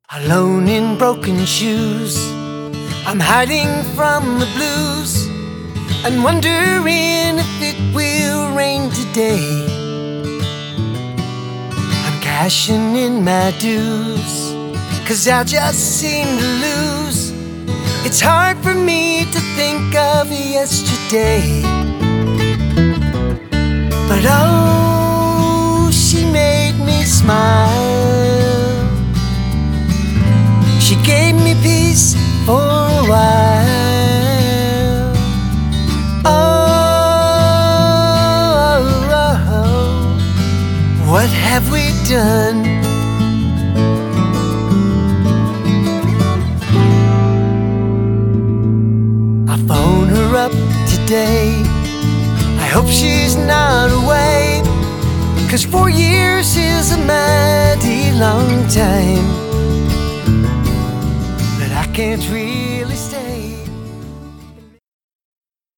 Alone in broken shoes, I'm hiding from the blues and wondering if it will rain today. I'm cashing in my dues, 'cause I just seem to lose. It's hard for me to think of yesterday. But oh, she made me smile. She gave me peace for a while. Oh, what have we done? I'll phone her up today. I hope she's not away, 'cause 4 years is a mighty long time. I can't really stay.